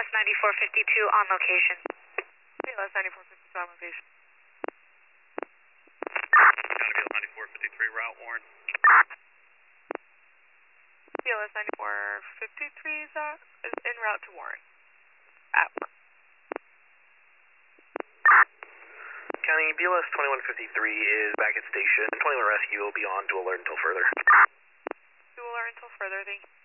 BLS 9452 on location. BLS 9452 on location. County BLS 9453 route Warren. BLS 9453 is en route to Warren. At Warren. County BLS 2153 is back at station. 21 rescue will be on dual alert until further. Dual alert until further, thank you.